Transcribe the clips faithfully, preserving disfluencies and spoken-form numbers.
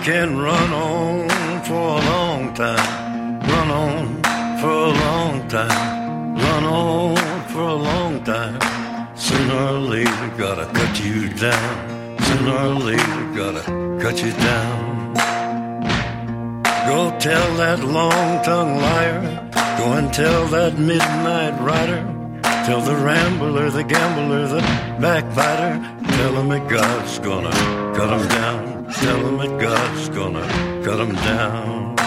can run on for a long time, run on for a long time, run on for a long time. Sooner or later, gotta cut you down. Sooner or later, gotta cut you down. Go tell that long-tongued liar. Go and tell that midnight rider. Tell the rambler, the gambler, the backbiter. Tell him that God's gonna cut him down. Tell him that God's gonna cut him down.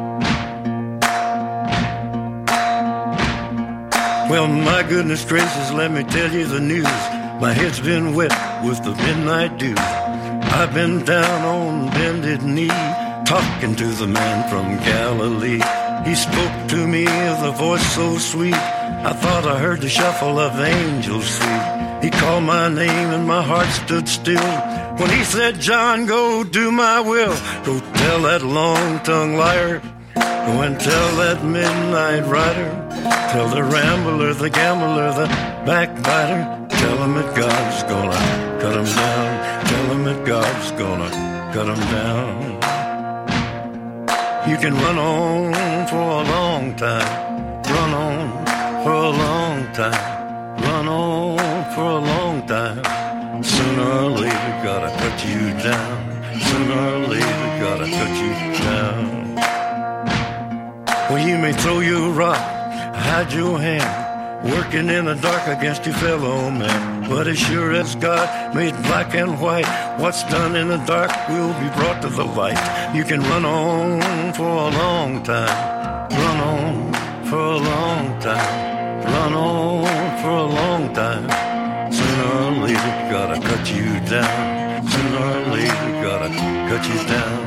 Well, my goodness gracious, let me tell you the news. My head's been wet with the midnight dew. I've been down on bended knee, talking to the man from Galilee. He spoke to me with a voice so sweet, I thought I heard the shuffle of angels' feet. He called my name and my heart stood still when he said, John, go do my will. Go tell that long-tongued liar. Go and tell that midnight rider. Tell the rambler, the gambler, the backbiter. Tell him that God's gonna cut him down. Tell him that God's gonna cut him down. You can run on for a long time. Run on for a long time. Run on for a long time. Sooner or later, gotta cut you down. Sooner or later, gotta cut you down. Well, you may throw your rock, hide your hand, working in the dark against your fellow man. But as sure as God made black and white, what's done in the dark will be brought to the light. You can run on for a long time. Run on for a long time. Run on for a long time. Sooner or later, gotta cut you down. Sooner or later, gotta cut you down.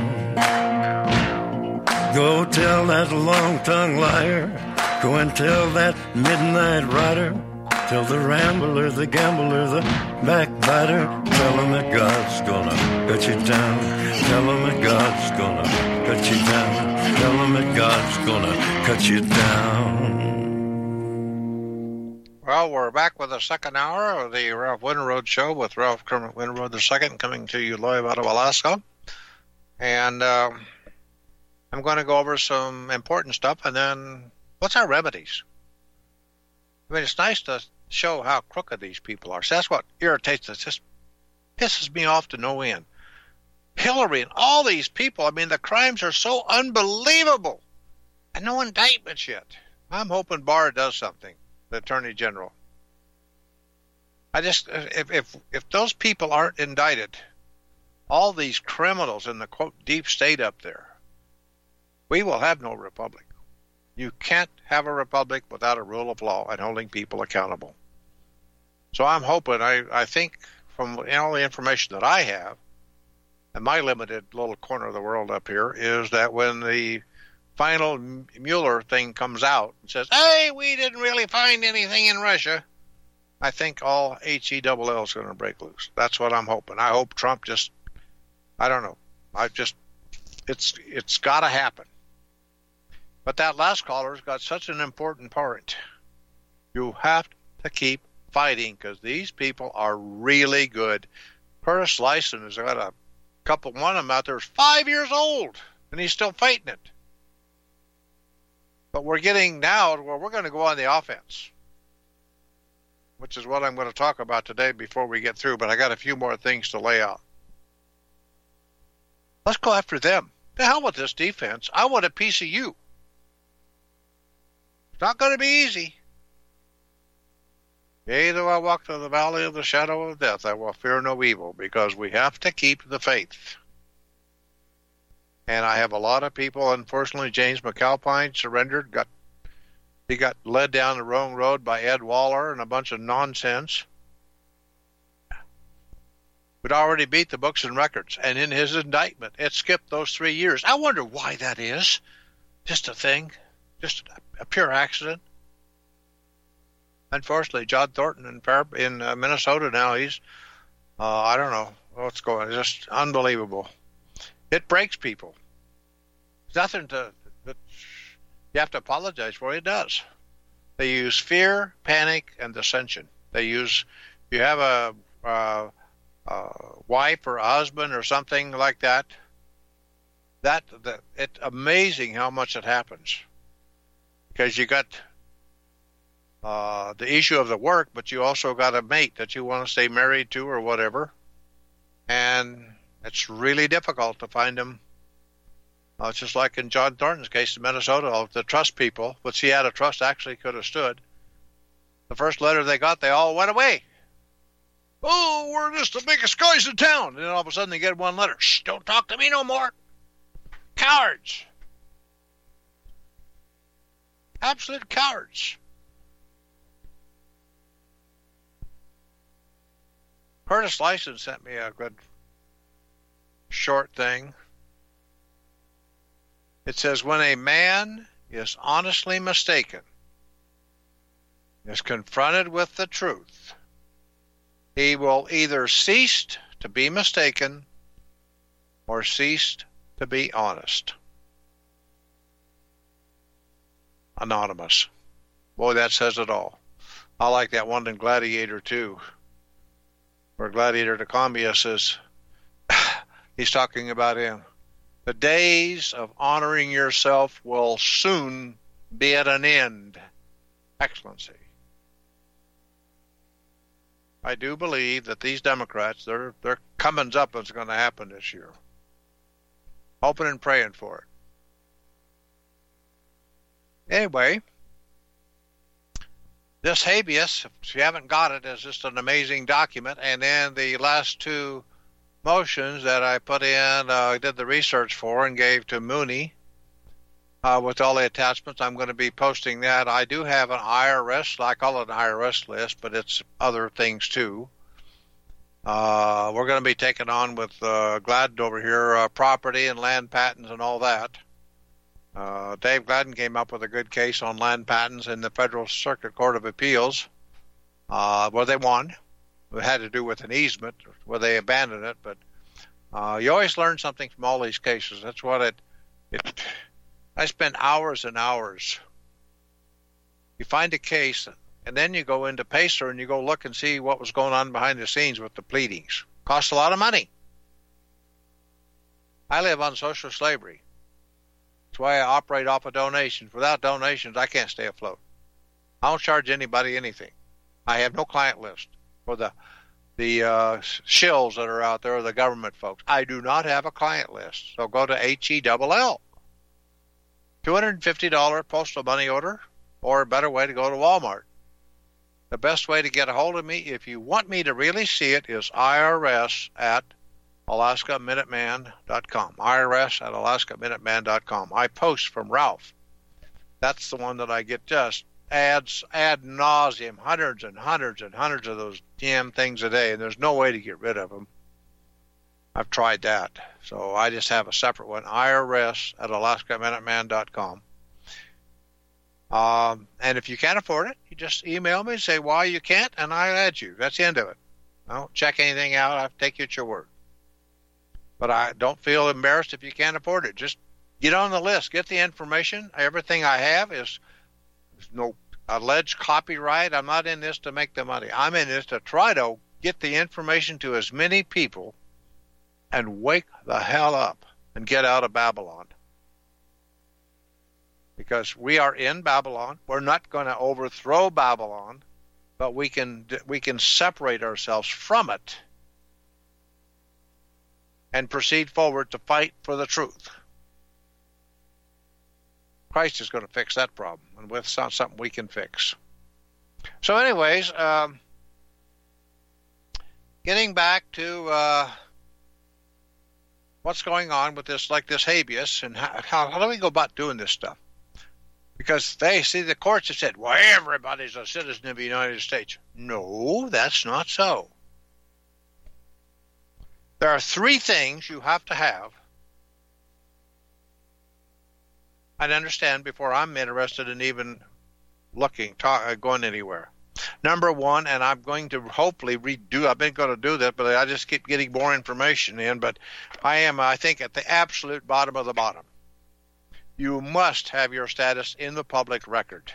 Go tell that long-tongued liar. Go and tell that midnight rider. Tell the rambler, the gambler, the backbiter. Tell him that God's gonna cut you down. Tell him that God's gonna cut you down. Tell him that God's gonna cut you down. Well, we're back with the second hour of the Ralph Winterode Show with Ralph Kermit Winterode the Second, coming to you live out of Alaska. And uh, I'm going to go over some important stuff, and then what's our remedies? I mean, it's nice to show how crooked these people are. So that's what irritates us. Just pisses me off to no end. Hillary and all these people, I mean, the crimes are so unbelievable. And no indictments yet. I'm hoping Barr does something, the Attorney General. I just, if if if those people aren't indicted, all these criminals in the, quote, deep state up there, we will have no republic. You can't have a republic without a rule of law and holding people accountable. So I'm hoping, I, I think from all the information that I have, and my limited little corner of the world up here, is that when the final Mueller thing comes out and says, hey, we didn't really find anything in Russia, I think all H E L L is going to break loose. That's what I'm hoping. I hope Trump just, I don't know, I just, it's it's got to happen. But that last caller's got such an important part. You have to keep fighting because these people are really good. Curtis Lyson has got a couple, one of them out there is five years old, and he's still fighting it. But we're getting now where we're going to go on the offense, which is what I'm going to talk about today before we get through, but I got a few more things to lay out. Let's go after them. The hell with this defense. I want a piece of you. It's not going to be easy. Yea, though I walk through the valley of the shadow of death, I will fear no evil, because we have to keep the faith. And I have a lot of people, unfortunately, James McAlpine surrendered, got he got led down the wrong road by Ed Waller and a bunch of nonsense. We'd already beat the books and records, and in his indictment, it skipped those three years. I wonder why that is. Just a thing. Just a pure accident. Unfortunately, John Thornton in, in uh, Minnesota now, he's, uh, I don't know what's going on. It's just unbelievable. It breaks people. There's nothing to, that you have to apologize for. It does. They use fear, panic, and dissension. They use, you have a, a, a wife or a husband or something like that, that, that it's amazing how much it happens. Because you got uh, the issue of the work, but you also got a mate that you want to stay married to or whatever. And it's really difficult to find them. Uh, it's just like in John Thornton's case in Minnesota, the trust people, what Seattle Trust actually could have stood. The first letter they got, they all went away. Oh, we're just the biggest guys in town. And then all of a sudden they get one letter. Shh, don't talk to me no more. Cowards. Absolute cowards. Curtis Lyson sent me a good short thing. It says, when a man is honestly mistaken, is confronted with the truth, he will either cease to be mistaken or cease to be honest. Anonymous. Boy, that says it all. I like that one in Gladiator too, where Gladiator de Cambia says, he's talking about him. The days of honoring yourself will soon be at an end. Excellency. I do believe that these Democrats, their their comings up is going to happen this year. Hoping and praying for it. Anyway, this habeas, if you haven't got it, is just an amazing document. And then the last two motions that I put in, uh, did the research for and gave to Mooney uh, with all the attachments. I'm going to be posting that. I do have an I R S, I call it an I R S list, but it's other things too. Uh, we're going to be taking on with uh, Gladden over here, uh, property and land patents and all that. Uh, Dave Gladden came up with a good case on land patents in the Federal Circuit Court of Appeals, uh, where they won. It had to do with an easement where they abandoned it, but uh, you always learn something from all these cases. That's what it, it. I spent hours and hours. You find a case, and then you go into Pacer and you go look and see what was going on behind the scenes with the pleadings. Costs a lot of money. I live on social slavery. That's why I operate off of donations. Without donations, I can't stay afloat. I don't charge anybody anything. I have no client list. For the the uh, shills that are out there, or the government folks. I do not have a client list. So go to H E L L. two hundred fifty dollars postal money order, or a better way to go to Walmart. The best way to get a hold of me, if you want me to really see it, is I R S at Alaska Minuteman dot com. I R S at Alaska Minuteman dot com. I post from Ralph. That's the one that I get just ads ad nauseum, hundreds and hundreds and hundreds of those damn things a day, and there's no way to get rid of them. I've tried that. So I just have a separate one, I R S at Alaska Minuteman dot com. Um, and if you can't afford it, you just email me and say why you can't, and I'll add you. That's the end of it. I don't check anything out. I take you at your word. But I don't feel embarrassed if you can't afford it. Just get on the list. Get the information. Everything I have is There's no alleged copyright. I'm not in this to make the money. I'm in this to try to get the information to as many people and wake the hell up and get out of Babylon. Because we are in Babylon. We're not going to overthrow Babylon, but we can we can separate ourselves from it and proceed forward to fight for the truth. Christ is going to fix that problem, and with something we can fix. So anyways, um, getting back to uh, what's going on with this, like this habeas, and how, how, how do we go about doing this stuff? Because they see the courts have said, well, everybody's a citizen of the United States. No, that's not so. There are three things you have to have. I'd understand before I'm interested in even looking, talk, going anywhere. Number one, and I'm going to hopefully redo, I've been going to do that, but I just keep getting more information in, but I am, I think, at the absolute bottom of the bottom. You must have your status in the public record.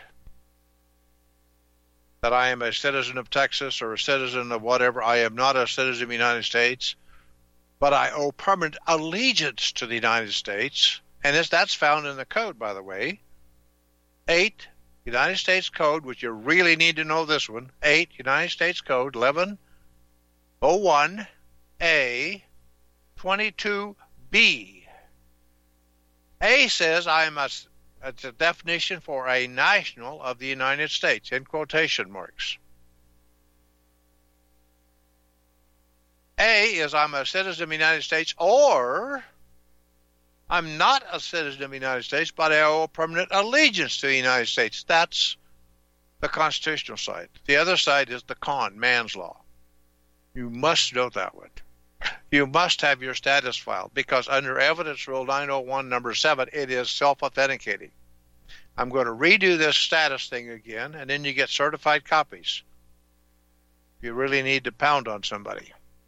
That I am a citizen of Texas or a citizen of whatever. I am not a citizen of the United States, but I owe permanent allegiance to the United States, and this, that's found in the code, by the way. eight, United States Code, which you really need to know this one, eight, United States Code, eleven oh one A, twenty-two B. A says I am a, it's a definition for a national of the United States, in quotation marks. A is I'm a citizen of the United States, or I'm not a citizen of the United States, but I owe permanent allegiance to the United States. That's the constitutional side. The other side is the con, man's law. You must know that one. You must have your status filed, because under Evidence Rule nine oh one, number seven, it is self-authenticating. I'm going to redo this status thing again, and then you get certified copies. You really need to pound on somebody.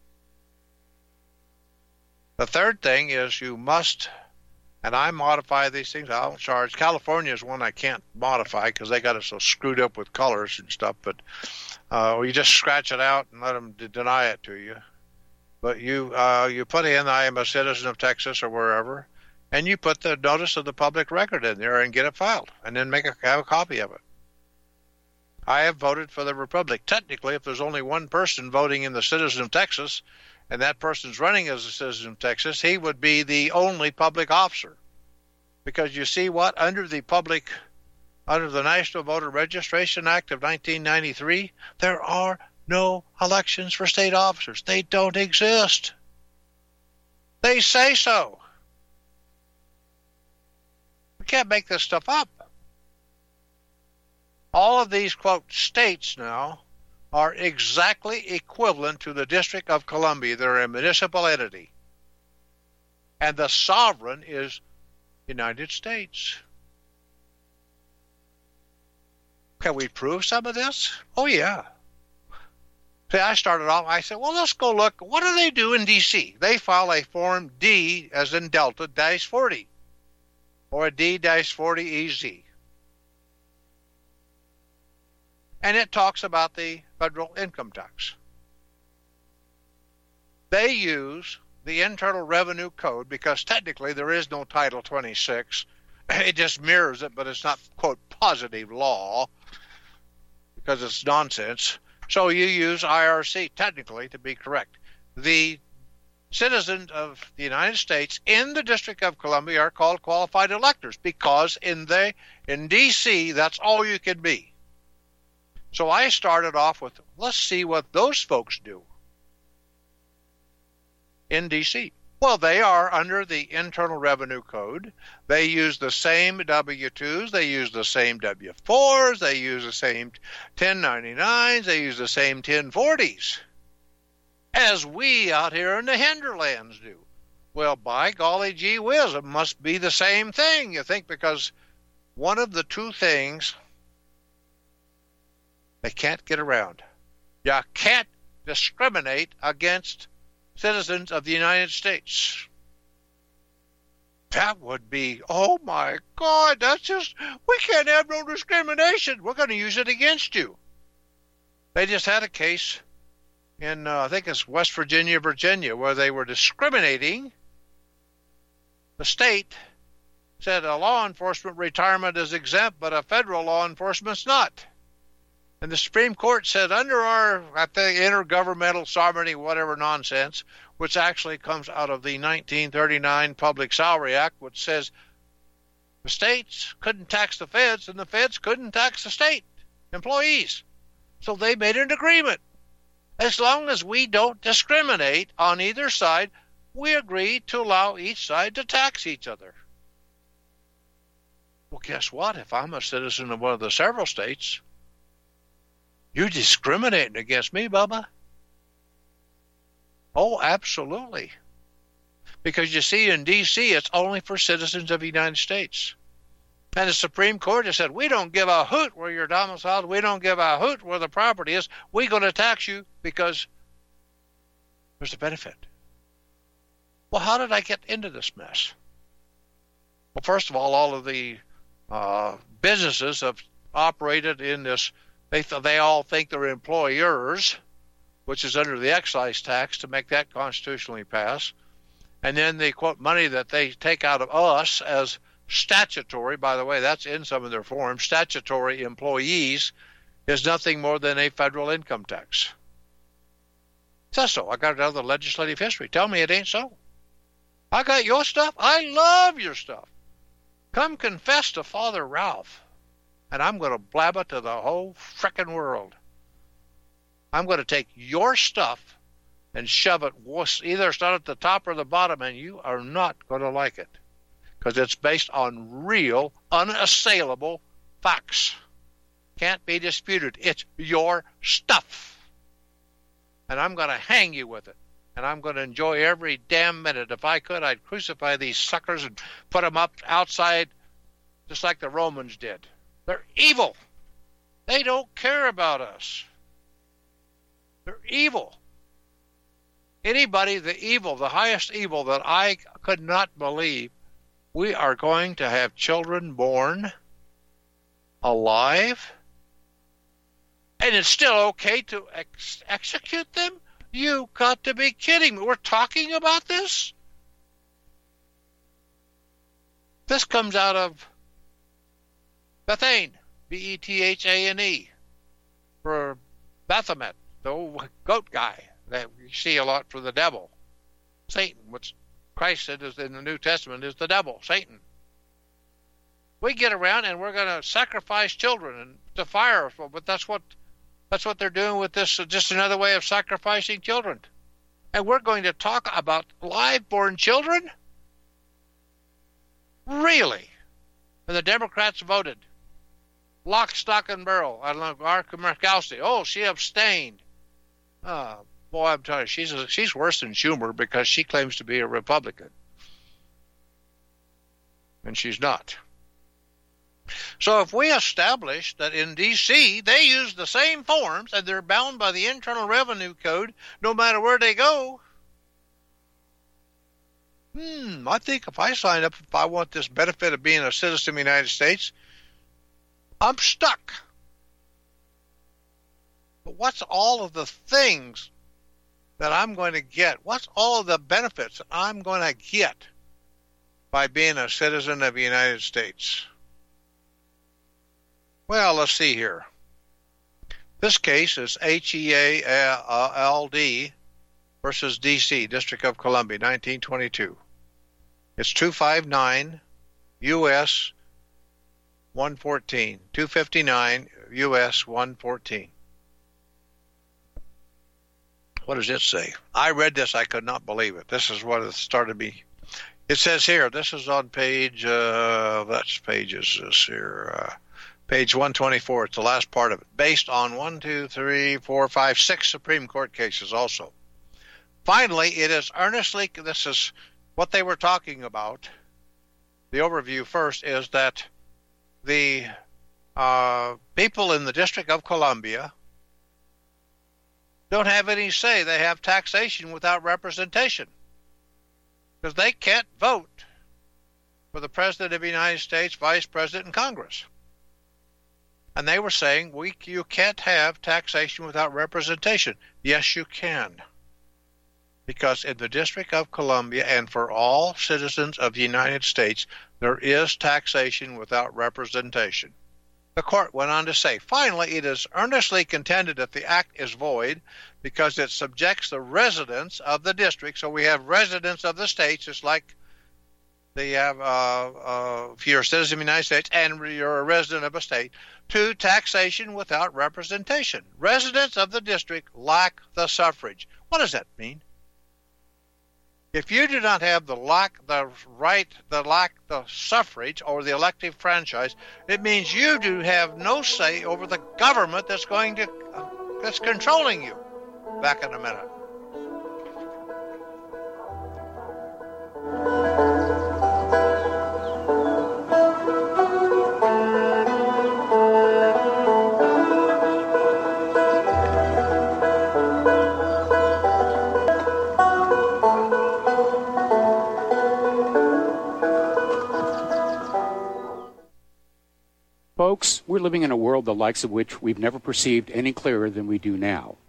The third thing is you must, and I modify these things, I don't charge. California is one I can't modify because they got it so screwed up with colors and stuff, but uh, you just scratch it out and let them d- deny it to you. But you uh, you put in, I am a citizen of Texas or wherever, and you put the notice of the public record in there and get it filed, and then make a, have a copy of it. I have voted for the Republic. Technically, if there's only one person voting in the citizen of Texas, and that person's running as a citizen of Texas, he would be the only public officer. Because you see what? Under the public, under the National Voter Registration Act of nineteen ninety-three, there are no elections for state officers. They don't exist. They say so. We can't make this stuff up. All of these, quote, states now are exactly equivalent to the District of Columbia. They're a municipal entity. And the sovereign is United States. Can we prove some of this? Oh, yeah. See, I started off, I said, well, let's go look. What do they do in D C? They file a Form D, as in Delta, dash forty, or a D dash forty E Z. And it talks about the federal income tax. They use the Internal Revenue Code because technically there is no Title twenty-six. It just mirrors it, but it's not, quote, positive law because it's nonsense. So you use I R C technically to be correct. The citizens of the United States in the District of Columbia are called qualified electors because in the in D C that's all you can be. So I started off with, let's see what those folks do in D C. Well, they are under the Internal Revenue Code. They use the same W two's. They use the same W four's. They use the same ten ninety-nines. They use the same ten forties as we out here in the hinterlands do. Well, by golly gee whiz, it must be the same thing, you think, because one of the two things they can't get around. You can't discriminate against citizens of the United States. That would be, oh my God, that's just, we can't have no discrimination. We're going to use it against you. They just had a case in, uh, I think it's West Virginia, Virginia, where they were discriminating. The state said a law enforcement retirement is exempt, but a federal law enforcement's not. And the Supreme Court said under our, I think, intergovernmental sovereignty, whatever nonsense, which actually comes out of the nineteen thirty-nine Public Salary Act, which says the states couldn't tax the feds and the feds couldn't tax the state employees. So they made an agreement. As long as we don't discriminate on either side, we agree to allow each side to tax each other. Well, guess what? If I'm a citizen of one of the several states, you're discriminating against me, Bubba. Oh, absolutely. Because you see, in D C, it's only for citizens of the United States. And the Supreme Court has said, we don't give a hoot where you're domiciled. We don't give a hoot where the property is. We're going to tax you because there's a benefit. Well, how did I get into this mess? Well, first of all, all of the uh, businesses have operated in this. They th- they all think they're employers, which is under the excise tax to make that constitutionally pass. And then the, quote, money that they take out of us as statutory, by the way, that's in some of their forms, statutory employees, is nothing more than a federal income tax. Says so. I got it out of the legislative history. Tell me it ain't so. I got your stuff. I love your stuff. Come confess to Father Ralph, and I'm going to blab it to the whole frickin' world. I'm going to take your stuff and shove it either start at the top or the bottom, and you are not going to like it because it's based on real, unassailable facts. Can't be disputed. It's your stuff. And I'm going to hang you with it. And I'm going to enjoy every damn minute. If I could, I'd crucify these suckers and put them up outside just like the Romans did. They're evil. They don't care about us. They're evil. Anybody, the evil, the highest evil that I could not believe, we are going to have children born alive, and it's still okay to ex- execute them? You got to be kidding me. We're talking about this? This comes out of Bethane, B E T H A N E, for Baphomet, the old goat guy that you see a lot for the devil. Satan, which Christ said is in the New Testament is the devil, Satan. We get around and we're going to sacrifice children and to fire, but that's what that's what they're doing with this, just another way of sacrificing children. And we're going to talk about live-born children? Really? And the Democrats voted. Lock, stock, and barrel. I don't know, Arka Murkowski. Oh, she abstained. Oh, boy, I'm telling you, she's, a, she's worse than Schumer because she claims to be a Republican. And she's not. So if we establish that in D C they use the same forms and they're bound by the Internal Revenue Code no matter where they go, hmm, I think if I sign up, if I want this benefit of being a citizen of the United States, I'm stuck. But what's all of the things that I'm going to get? What's all of the benefits that I'm going to get by being a citizen of the United States? Well, let's see here. This case is H E A L D versus D C, District of Columbia, nineteen twenty-two. It's two fifty-nine U S one fourteen, two fifty-nine U S one fourteen. What does it say? I read this, I could not believe it. This is what it started me. It says here, this is on page, uh, that's pages this here, uh, page one twenty-four, it's the last part of it. Based on one, two, three, four, five, six Supreme Court cases also. Finally, it is earnestly, this is what they were talking about. The overview first is that the uh, people in the District of Columbia don't have any say. They have taxation without representation because they can't vote for the President of the United States, Vice President, and Congress. And they were saying, we, you can't have taxation without representation. Yes, you can. Because in the District of Columbia and for all citizens of the United States, there is taxation without representation. The court went on to say, finally, it is earnestly contended that the act is void because it subjects the residents of the district. So we have residents of the states, just like they have, uh, uh, if you're a citizen of the United States and you're a resident of a state, to taxation without representation. Residents of the district lack the suffrage. What does that mean? If you do not have the lack, the right, the lack, the suffrage or the elective franchise, it means you do have no say over the government that's going to, uh, that's controlling you. Back in a minute. Folks, we're living in a world the likes of which we've never perceived any clearer than we do now.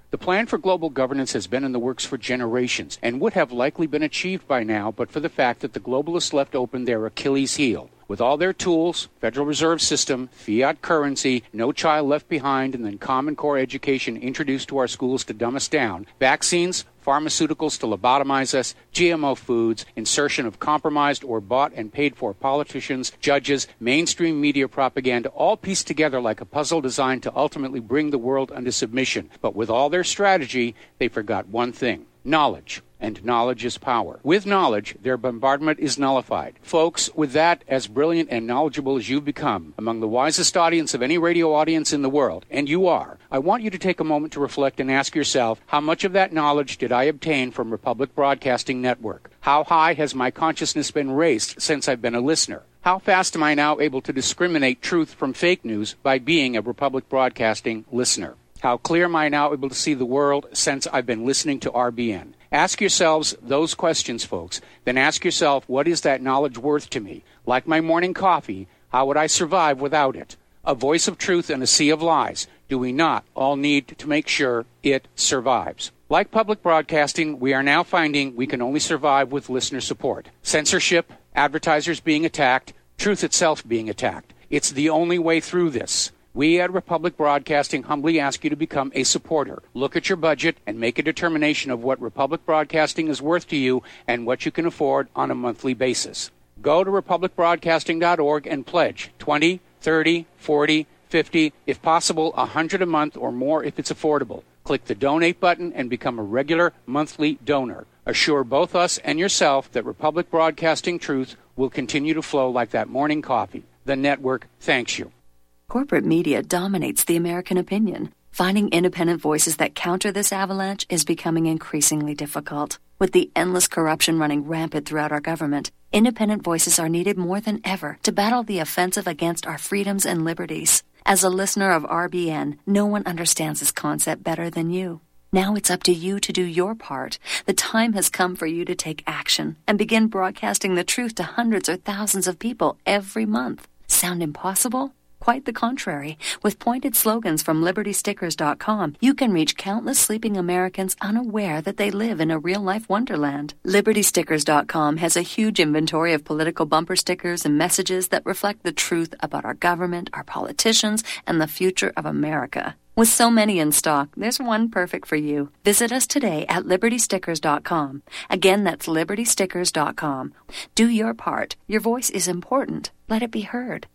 The plan for global governance has been in the works for generations and would have likely been achieved by now but for the fact that the globalists left open their Achilles heel. With all their tools, Federal Reserve System, fiat currency, no child left behind, and then Common Core education introduced to our schools to dumb us down, vaccines, pharmaceuticals to lobotomize us, G M O foods, insertion of compromised or bought and paid for politicians, judges, mainstream media propaganda, all pieced together like a puzzle designed to ultimately bring the world under submission. But with all their strategy, they forgot one thing: knowledge. And knowledge is power. With knowledge, their bombardment is nullified. Folks, with that, as brilliant and knowledgeable as you've become, among the wisest audience of any radio audience in the world, and you are, I want you to take a moment to reflect and ask yourself, how much of that knowledge did I obtain from Republic Broadcasting Network? How high has my consciousness been raised since I've been a listener? How fast am I now able to discriminate truth from fake news by being a Republic Broadcasting listener? How clear am I now able to see the world since I've been listening to R B N? Ask yourselves those questions, folks. Then ask yourself, what is that knowledge worth to me? Like my morning coffee, how would I survive without it? A voice of truth in a sea of lies. Do we not all need to make sure it survives? Like public broadcasting, we are now finding we can only survive with listener support. Censorship, advertisers being attacked, truth itself being attacked. It's the only way through this. We at Republic Broadcasting humbly ask you to become a supporter. Look at your budget and make a determination of what Republic Broadcasting is worth to you and what you can afford on a monthly basis. Go to republic broadcasting dot org and pledge twenty, thirty, forty, fifty, if possible one hundred a month or more if it's affordable. Click the donate button and become a regular monthly donor. Assure both us and yourself that Republic Broadcasting truth will continue to flow like that morning coffee. The network thanks you. Corporate media dominates the American opinion. Finding independent voices that counter this avalanche is becoming increasingly difficult. With the endless corruption running rampant throughout our government, independent voices are needed more than ever to battle the offensive against our freedoms and liberties. As a listener of R B N, no one understands this concept better than you. Now it's up to you to do your part. The time has come for you to take action and begin broadcasting the truth to hundreds or thousands of people every month. Sound impossible? Quite the contrary. With pointed slogans from liberty stickers dot com, you can reach countless sleeping Americans unaware that they live in a real-life wonderland. liberty stickers dot com has a huge inventory of political bumper stickers and messages that reflect the truth about our government, our politicians, and the future of America. With so many in stock, there's one perfect for you. Visit us today at liberty stickers dot com. Again, that's liberty stickers dot com. Do your part. Your voice is important. Let it be heard.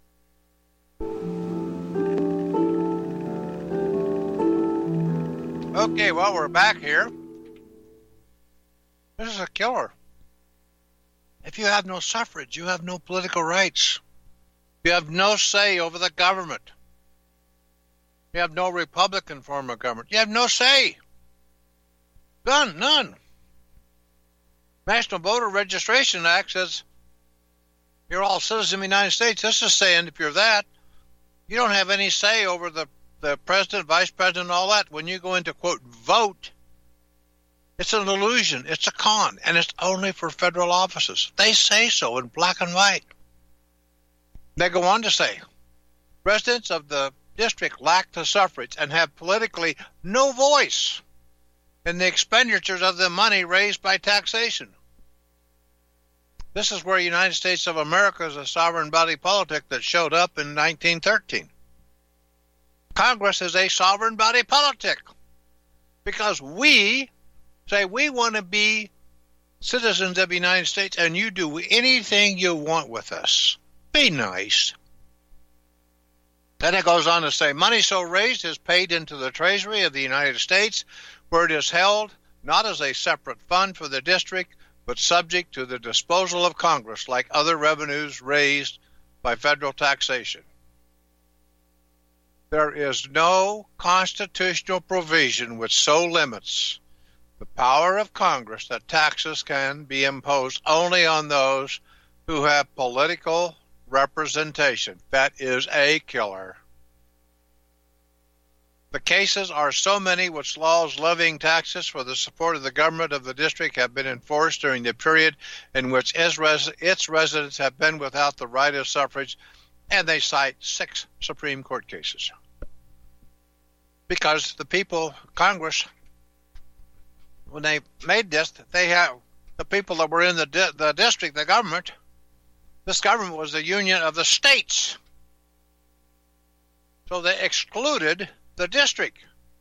Okay, well, we're back here. This is a killer. If you have no suffrage, you have no political rights. You have no say over the government. You have no Republican form of government. You have no say. None, none. National Voter Registration Act says you're all citizens of the United States. This is saying if you're that, you don't have any say over the, the president, vice president, all that. When you go into, quote, vote, it's an illusion. It's a con, and it's only for federal offices. They say so in black and white. They go on to say, residents of the district lack the suffrage and have politically no voice in the expenditures of the money raised by taxation. This is where United States of America is a sovereign body politic that showed up in nineteen thirteen. Congress is a sovereign body politic because we say we want to be citizens of the United States and you do anything you want with us. Be nice. Then it goes on to say, money so raised is paid into the Treasury of the United States, where it is held not as a separate fund for the district, but subject to the disposal of Congress like other revenues raised by federal taxation. There is no constitutional provision which so limits the power of Congress that taxes can be imposed only on those who have political representation. That is a killer. The cases are so many which laws levying taxes for the support of the government of the district have been enforced during the period in which its, res- its residents have been without the right of suffrage, and they cite six Supreme Court cases. because the people, Congress, when they made this, they have the people that were in the di- the district, the government. This government was the union of the states, so they excluded the district.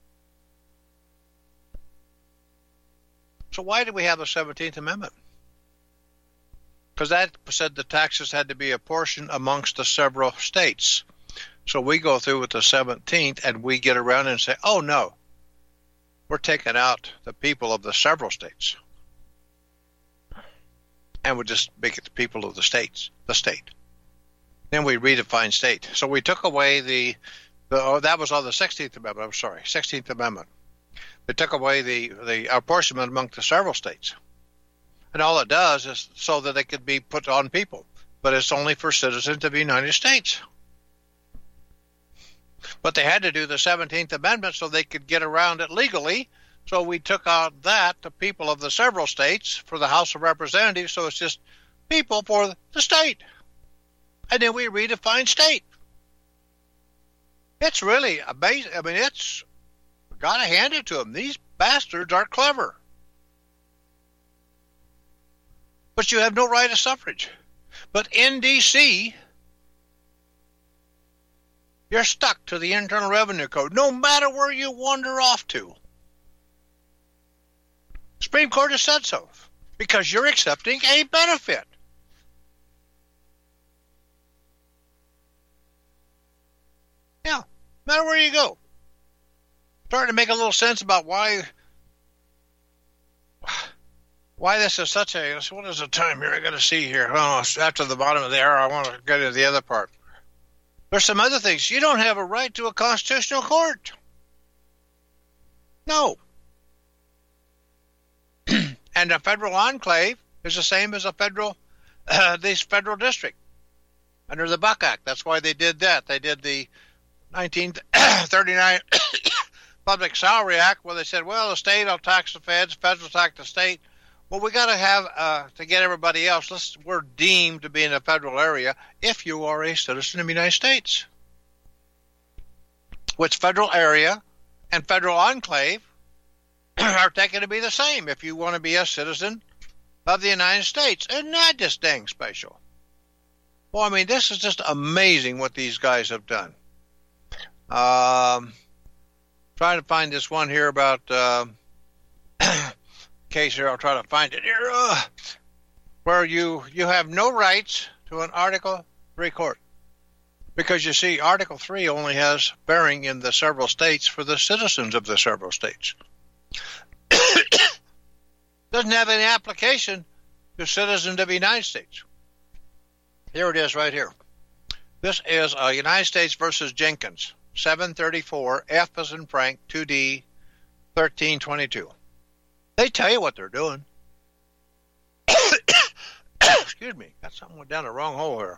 So why did we have the seventeenth Amendment? Because that said the taxes had to be apportioned amongst the several states. So we go through with the seventeenth and we get around and say, oh no, we're taking out the people of the several states. And we just make it the people of the states, the state. Then we redefine state. So we took away the, the oh, that was on the sixteenth Amendment, I'm sorry, sixteenth Amendment. They took away the, the apportionment among the several states. And all it does is so that it could be put on people. But it's only for citizens of the United States. But they had to do the seventeenth Amendment so they could get around it legally. So we took out that, the people of the several states, for the House of Representatives. So it's just people for the state. And then we redefine state. It's really amazing. I mean, it's, got to hand it to them. These bastards are clever. But you have no right of suffrage. But in D C, you're stuck to the Internal Revenue Code, no matter where you wander off to. Supreme Court has said so, because you're accepting a benefit. Yeah, no matter where you go. Starting to make a little sense about why why this is such a, what is the time here? I got to see here. Oh, after the bottom of the arrow, I want to get into the other part. There's some other things. You don't have a right to a constitutional court. No. And a federal enclave is the same as a federal, uh, this federal district under the Buck Act. That's why they did that. They did the nineteen thirty-nine Public Salary Act, where they said, well, the state will tax the feds, feds will tax the state. Well, we got to have, uh, to get everybody else, let's, we're deemed to be in a federal area if you are a citizen of the United States. Which federal area and federal enclave are taken to be the same if you want to be a citizen of the United States. Isn't that just dang special? Well, I mean, this is just amazing what these guys have done. Um, trying to find this one here about uh, case here. I'll try to find it here. Uh, where you you have no rights to an Article three court. Because you see, Article three only has bearing in the several states for the citizens of the several states. Doesn't have any application to citizens of the United States. Here it is right here. This is uh, United States versus Jenkins, seven thirty-four, F as in Frank, two D, thirteen twenty-two. They tell you what they're doing. Excuse me, got something went down the wrong hole here.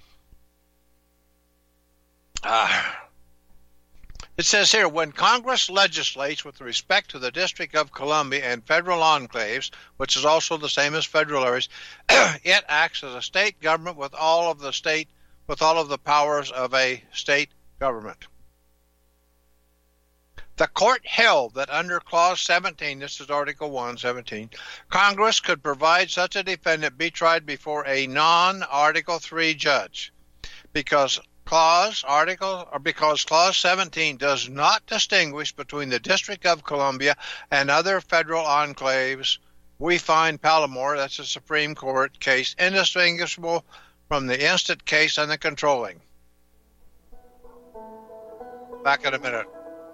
Ah. It says here, when Congress legislates with respect to the District of Columbia and federal enclaves, which is also the same as federal areas, it acts as a state government with all of the state, with all of the powers of a state government. The court held that under Clause seventeen, this is Article one, seventeen, Congress could provide such a defendant be tried before a non-Article three judge, because Clause Article or because Clause seventeen does not distinguish between the District of Columbia and other federal enclaves. We find Palomar, that's a Supreme Court case, indistinguishable from the instant case and the controlling. Back in a minute.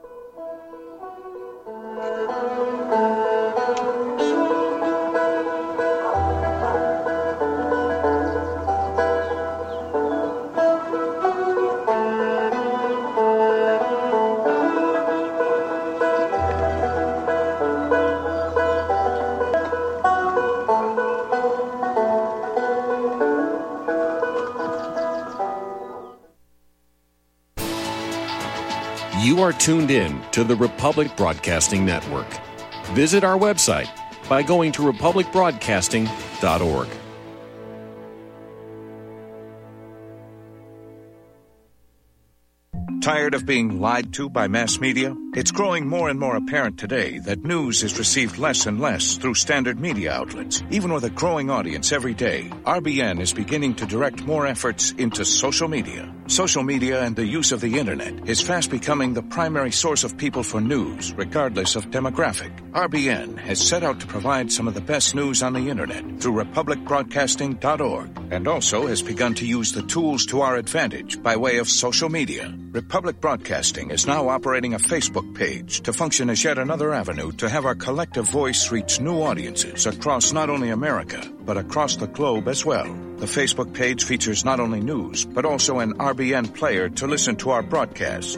You are tuned in to the Republic Broadcasting Network. Visit our website by going to republic broadcasting dot org. Tired of being lied to by mass media? It's growing more and more apparent today that news is received less and less through standard media outlets. Even with a growing audience every day, R B N is beginning to direct more efforts into social media. Social media and the use of the internet is fast becoming the primary source of people for news, regardless of demographic. R B N has set out to provide some of the best news on the internet through republic broadcasting dot org, and also has begun to use the tools to our advantage by way of social media. Republic Broadcasting is now operating a Facebook page to function as yet another avenue to have our collective voice reach new audiences across not only America, but across the globe as well. The Facebook page features not only news, but also an R B N player to listen to our broadcasts.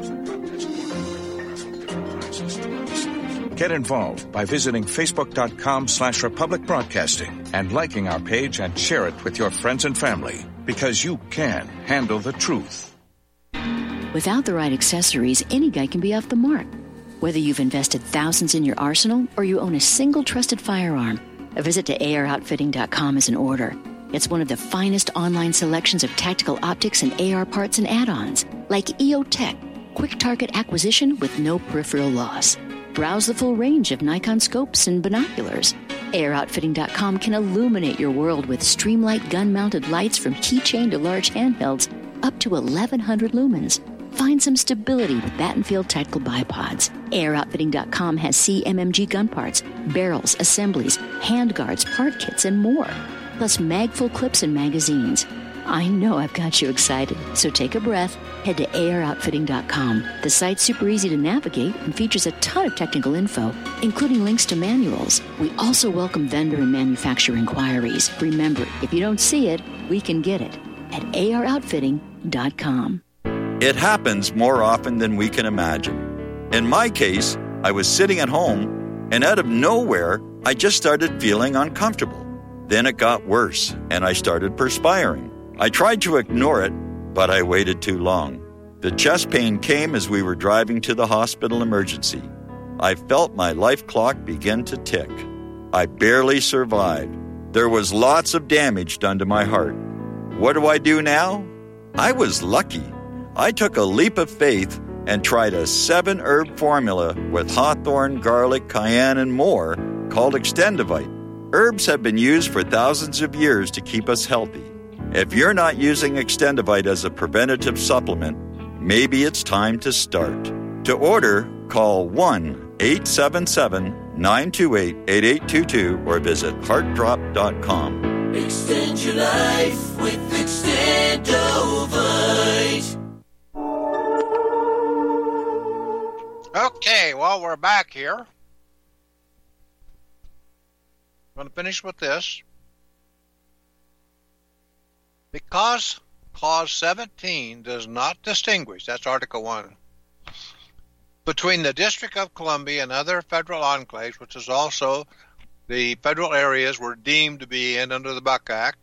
Get involved by visiting facebook.com slash Republic Broadcasting and liking our page and share it with your friends and family, because you can handle the truth. Without the right accessories, any guy can be off the mark. Whether you've invested thousands in your arsenal or you own a single trusted firearm, a visit to A R outfitting dot com is in order. It's one of the finest online selections of tactical optics and A R parts and add-ons, like E O Tech, quick target acquisition with no peripheral loss. Browse the full range of Nikon scopes and binoculars. A R outfitting dot com can illuminate your world with Streamlight gun-mounted lights from keychain to large handhelds up to eleven hundred lumens. Find some stability with Battenfield Tactical Bipods. A R outfitting dot com has C M M G gun parts, barrels, assemblies, handguards, part kits, and more. Plus magful clips and magazines. I know I've got you excited, so take a breath. Head to A R outfitting dot com. The site's super easy to navigate and features a ton of technical info, including links to manuals. We also welcome vendor and manufacturer inquiries. Remember, if you don't see it, we can get it at A R outfitting dot com. It happens more often than we can imagine. In my case, I was sitting at home, and out of nowhere, I just started feeling uncomfortable. Then it got worse, and I started perspiring. I tried to ignore it, but I waited too long. The chest pain came as we were driving to the hospital emergency. I felt my life clock begin to tick. I barely survived. There was lots of damage done to my heart. What do I do now? I was lucky. I took a leap of faith and tried a seven-herb formula with hawthorn, garlic, cayenne, and more called Extendivite. Herbs have been used for thousands of years to keep us healthy. If you're not using Extendivite as a preventative supplement, maybe it's time to start. To order, call one eight seven seven, nine two eight, eight eight two two or visit heart drop dot com. Extend your life with Extendivite. Okay, well, we're back here. I'm going to finish with this. Because Clause seventeen does not distinguish, that's Article one, between the District of Columbia and other federal enclaves, which is also the federal areas were deemed to be in under the Buck Act,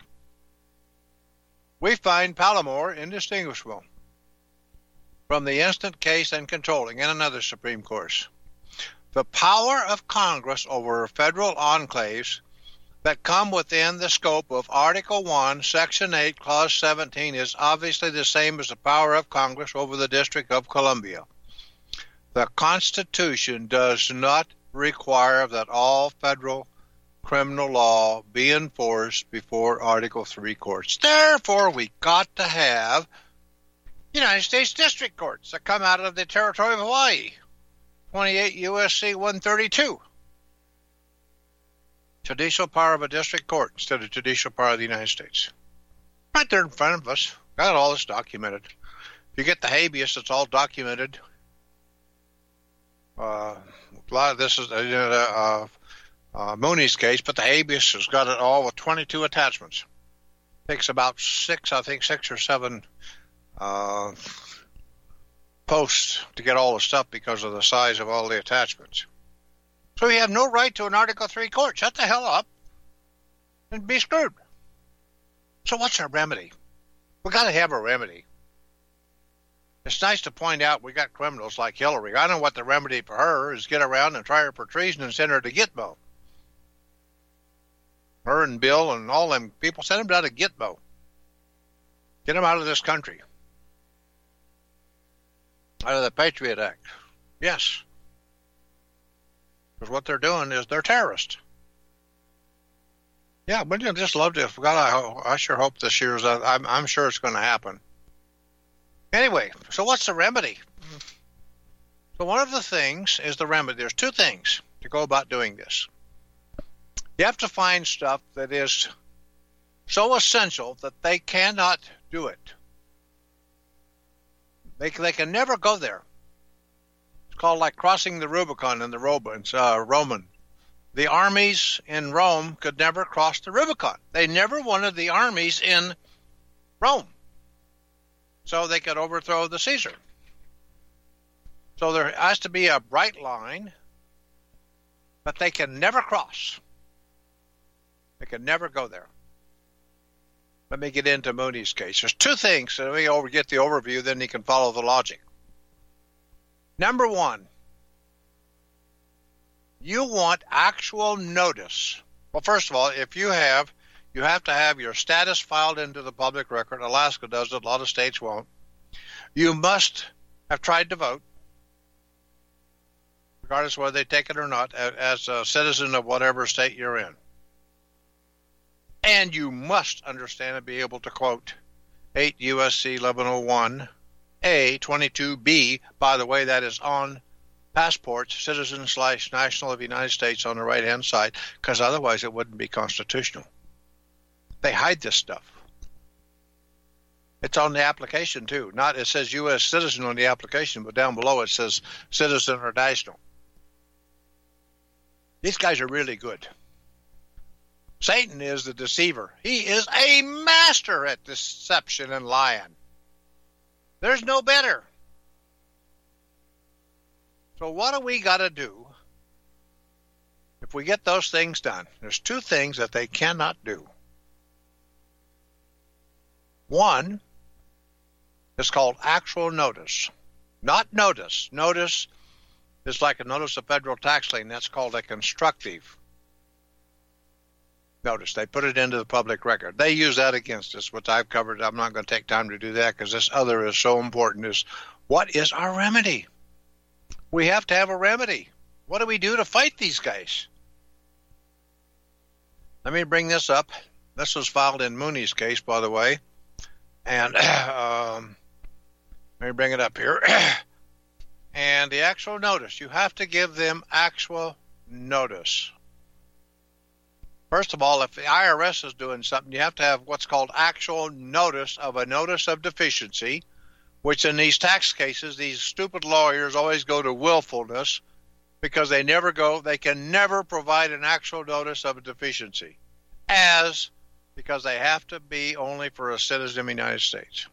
we find Palomar indistinguishable from the instant case and controlling in another Supreme Court. The power of Congress over federal enclaves that come within the scope of Article one, Section eight, Clause seventeen is obviously the same as the power of Congress over the District of Columbia. The Constitution does not require that all federal criminal law be enforced before Article three courts. Therefore, we got to have United States District Courts that come out of the territory of Hawaii, twenty-eight U S C one thirty-two. Judicial power of a district court instead of judicial power of the United States. Right there in front of us. Got all this documented. If you get the habeas, it's all documented. Uh, a lot of this is uh, uh, uh, Mooney's case, but the habeas has got it all with twenty-two attachments. Takes about six, I think, six or seven uh, posts to get all the stuff because of the size of all the attachments. So you have no right to an Article three court. Shut the hell up and be screwed. So what's our remedy? We got to have a remedy. It's nice to point out we got criminals like Hillary. I know what the remedy for her is: get around and try her for treason and send her to Gitmo. Her and Bill and all them people, send them down to Gitmo. Get them out of this country. out of the Patriot Act. Yes. Because what they're doing is they're terrorists. Yeah, but you just love to. God, I, I sure hope this year's. I'm, I'm sure it's going to happen. Anyway, so what's the remedy? So one of the things is the remedy. There's two things to go about doing this. You have to find stuff that is so essential that they cannot do it. They they can never go there. It's called like crossing the Rubicon in the Romans. Uh, Roman. The armies in Rome could never cross the Rubicon. They never wanted the armies in Rome, so they could overthrow the Caesar. So there has to be a bright line that they can never cross. They can never go there. Let me get into Mooney's case. There's two things, so we over get the overview, then you can follow the logic. Number one, you want actual notice. Well, first of all, if you have, you have to have your status filed into the public record. Alaska does it. A lot of states won't. You must have tried to vote, regardless of whether they take it or not, as a citizen of whatever state you're in. And you must understand and be able to quote eight U S C eleven oh one A twenty-two B. By the way, that is on passports, citizen slash national of the United States on the right-hand side, because otherwise it wouldn't be constitutional. They hide this stuff. It's on the application, too. Not it says U S citizen on the application, but down below it says citizen or national. These guys are really good. Satan is the deceiver. He is a master at deception and lying. There's no better. So what do we got to do if we get those things done? There's two things that they cannot do. One is called actual notice. Not notice. Notice is like a notice of federal tax lien. That's called a constructive notice. They put it into the public record. They use that against us, which I've covered. I'm not going to take time to do that because this other is so important. Is what is our remedy? We have to have a remedy. What do we do to fight these guys? Let me bring this up. This was filed in Mooney's case, by the way. And um, let me bring it up here. And the actual notice. You have to give them actual notice. First of all, if the I R S is doing something, you have to have what's called actual notice of a notice of deficiency, which in these tax cases, these stupid lawyers always go to willfulness because they never go, they can never provide an actual notice of a deficiency, as because they have to be only for a citizen of the United States.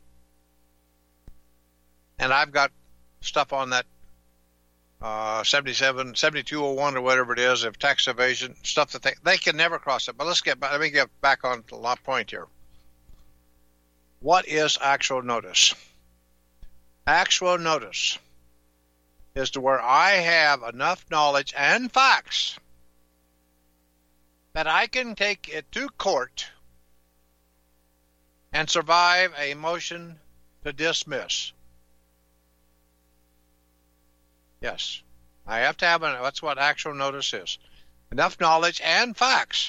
And I've got stuff on that uh, seventy-seven, seventy-two oh one or whatever it is of tax evasion, stuff that they, they can never cross it. But let's get back, let me get back on the point here. What is actual notice? Actual notice is to where I have enough knowledge and facts that I can take it to court and survive a motion to dismiss. Yes, I have to have, a, that's what actual notice is. Enough knowledge and facts.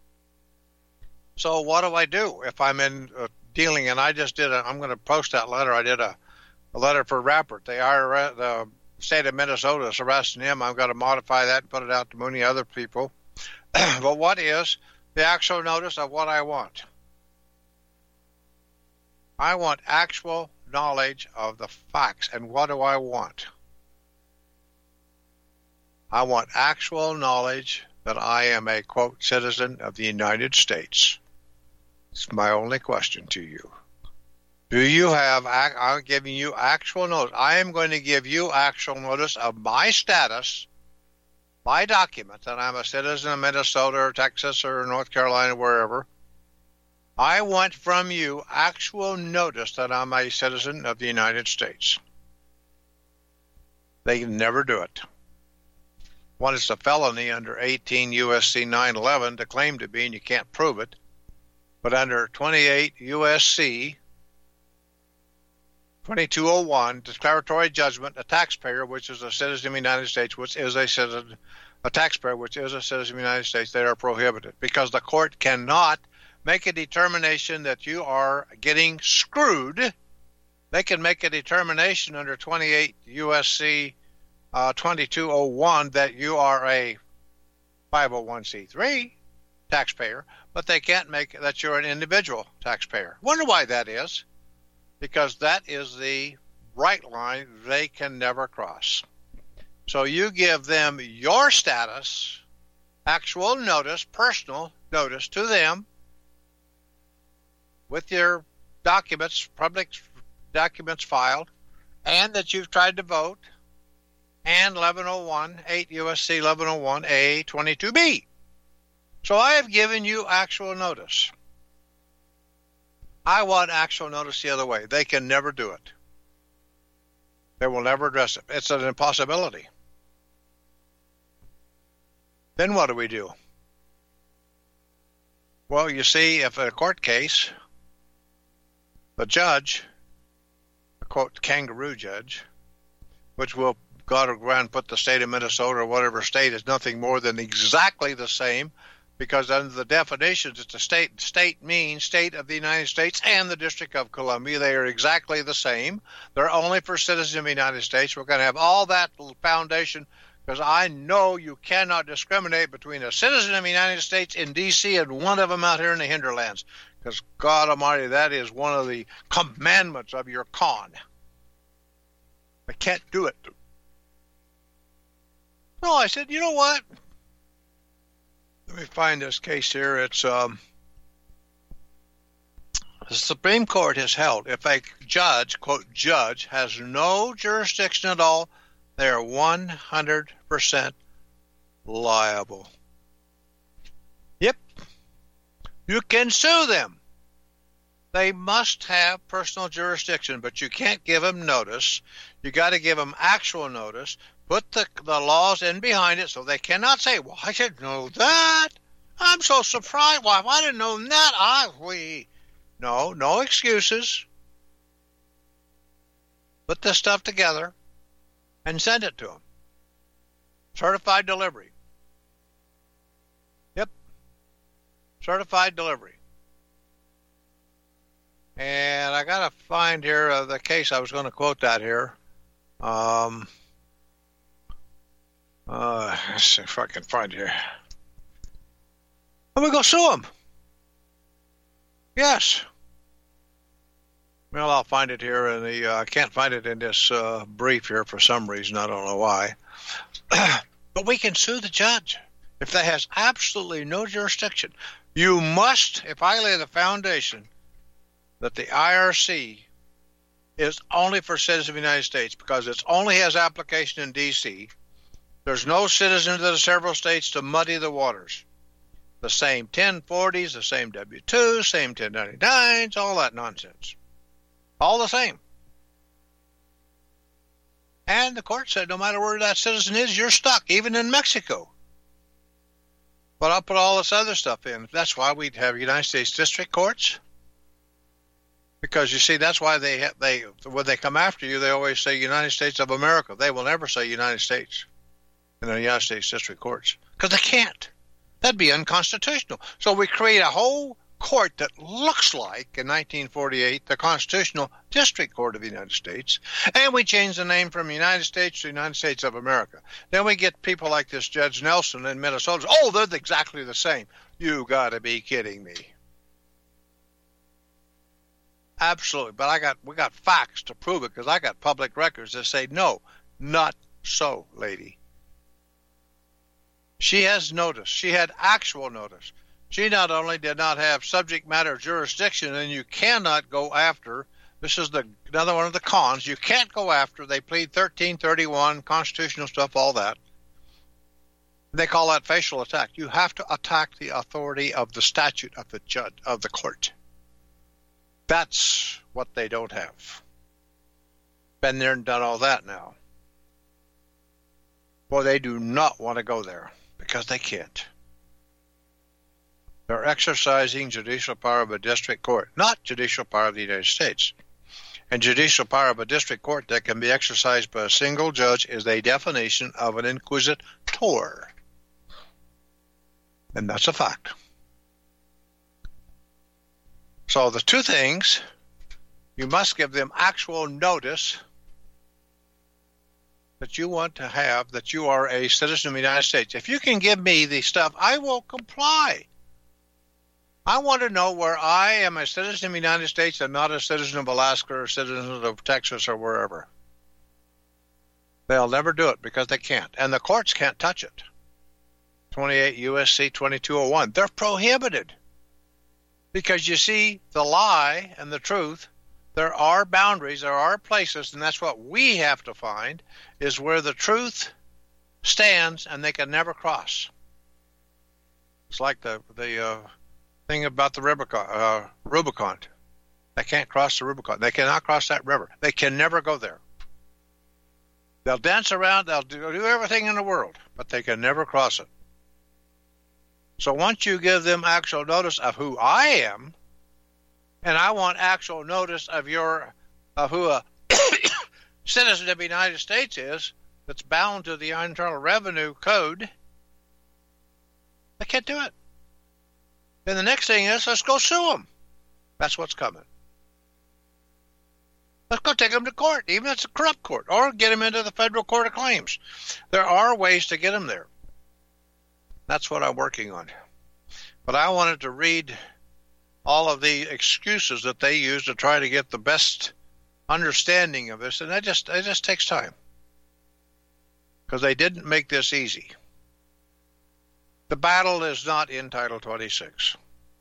So what do I do if I'm in uh, dealing, and I just did a, I'm going to post that letter, I did a, a letter for Rappert. The I R S, the state of Minnesota is arresting him. I've got to modify that and put it out to many other people. But what is the actual notice of what I want? I want actual knowledge of the facts. And what do I want? I want actual knowledge that I am a, quote, citizen of the United States. It's my only question to you. Do you have, I'm giving you actual notice. I am going to give you actual notice of my status, my document, that I'm a citizen of Minnesota or Texas or North Carolina, wherever. I want from you actual notice that I'm a citizen of the United States. They can never do it. One, it's a felony under eighteen U S C nine eleven to claim to be, and you can't prove it. But under twenty-eight U S C twenty-two oh one, declaratory judgment, a taxpayer, which is a citizen of the United States, which is a citizen, a taxpayer, which is a citizen of the United States, they are prohibited because the court cannot make a determination that you are getting screwed. They can make a determination under twenty-eight U S C uh, twenty-two oh one that you are a five oh one c three taxpayer, but they can't make that you're an individual taxpayer. Wonder why that is? Because that is the right line they can never cross. So you give them your status, actual notice, personal notice to them with your documents, public documents filed, and that you've tried to vote, and eleven oh one, eight U S C eleven oh one A twenty-two B. So I have given you actual notice. I want actual notice the other way. They can never do it. They will never address it. It's an impossibility. Then what do we do? Well, you see, if in a court case, the judge, a quote, kangaroo judge, which will, God or grant, put the state of Minnesota or whatever state is nothing more than exactly the same, because under the definitions, it's a state. State means state of the United States and the District of Columbia. They are exactly the same. They're only for citizens of the United States. We're going to have all that foundation because I know you cannot discriminate between a citizen of the United States in D C and one of them out here in the hinterlands, because God Almighty, that is one of the commandments of your con. I can't do it. No, I said, you know what? Let me find this case here. It's um, the Supreme Court has held if a judge, quote, judge, has no jurisdiction at all, they are one hundred percent liable. Yep. You can sue them. They must have personal jurisdiction, but you can't give them notice. You got to give them actual notice. Put the, the laws in behind it so they cannot say, well, I didn't know that. I'm so surprised. Why, well, I didn't know that. I, we, no, no excuses. Put this stuff together and send it to them. Certified delivery. Yep. Certified delivery. And I got to find here uh, the case. I was going to quote that here. Um... Uh, let's see if I can find it here. I'm going to go sue him. Yes. Well, I'll find it here in the, uh, I can't find it in this uh, brief here for some reason. I don't know why. But we can sue the judge if that has absolutely no jurisdiction. You must, if I lay the foundation that the I R C is only for citizens of the United States because it only has application in D C, there's no citizens of the several states to muddy the waters. The same ten forties, the same W twos, same ten ninety-nines, all that nonsense. All the same. And the court said no matter where that citizen is, you're stuck, even in Mexico. But I'll put all this other stuff in. That's why we'd have United States district courts. Because, you see, that's why they they when they come after you, they always say United States of America. They will never say United States in the United States district courts because they can't. That'd be unconstitutional. So we create a whole court that looks like, in nineteen forty-eight, the Constitutional District Court of the United States, and we change the name from United States to United States of America. Then we get people like this Judge Nelson in Minnesota. Oh, they're exactly the same. You got to be kidding me. Absolutely. But I got we got facts to prove it because I got public records that say, no, not so, lady. She has notice. She had actual notice. She not only did not have subject matter jurisdiction, and you cannot go after, this is the another one of the cons, you can't go after, they plead thirteen thirty-one, constitutional stuff, all that. They call that facial attack. You have to attack the authority of the statute of the judge, of the court. That's what they don't have. Been there and done all that now. Boy, they do not want to go there because they can't. They're exercising judicial power of a district court, not judicial power of the United States. and judicial power of a district court that can be exercised by a single judge is a definition of an inquisitor. And that's a fact. So the two things, you must give them actual notice that you want to have, that you are a citizen of the United States. If you can give me the stuff, I will comply. I want to know where I am a citizen of the United States and not a citizen of Alaska or a citizen of Texas or wherever. They'll never do it because they can't. And the courts can't touch it. twenty-eight U S C twenty-two oh one. They're prohibited. Because you see, the lie and the truth, there are boundaries, there are places, and that's what we have to find, is where the truth stands and they can never cross. It's like the the uh, thing about the Rubicon, uh, Rubicon. They can't cross the Rubicon. They cannot cross that river. They can never go there. They'll dance around, they'll do, do everything in the world, but they can never cross it. So once you give them actual notice of who I am, and I want actual notice of your of who a citizen of the United States is that's bound to the Internal Revenue Code, I can't do it. Then the next thing is, let's go sue them. That's what's coming. Let's go take them to court, even if it's a corrupt court, or get them into the Federal Court of Claims. There are ways to get them there. That's what I'm working on. But I wanted to read all of the excuses that they use to try to get the best understanding of this, and that just it just takes time. Because they didn't make this easy. The battle is not in Title twenty-six.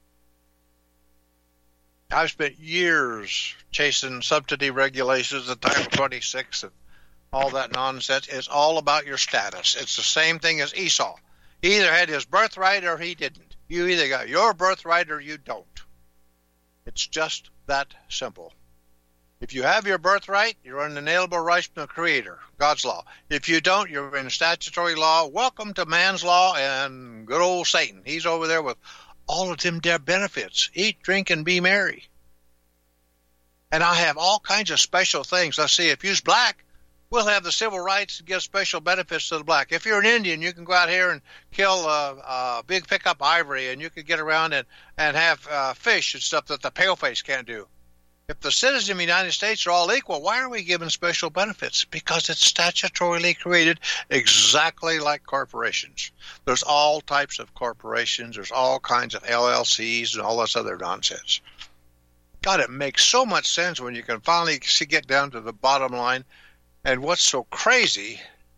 I've spent years chasing subsidy regulations of Title twenty-six and all that nonsense. It's all about your status. It's the same thing as Esau. He either had his birthright or he didn't. You either got your birthright or you don't. It's just that simple. If you have your birthright, you're in inalienable rights from the Creator, God's law. If you don't, you're in statutory law. Welcome to man's law and good old Satan. He's over there with all of them their benefits. Eat, drink, and be merry. And I have all kinds of special things. Let's see, if you're black, we'll have the civil rights to give special benefits to the black. If you're an Indian, you can go out here and kill a, a big pickup ivory, and you can get around and, and have uh, fish and stuff that the paleface can't do. If the citizens of the United States are all equal, why are we giving special benefits? Because it's statutorily created exactly like corporations. There's all types of corporations. There's all kinds of L L Cs and all this other nonsense. God, it makes so much sense when you can finally see, get down to the bottom line. And what's so crazy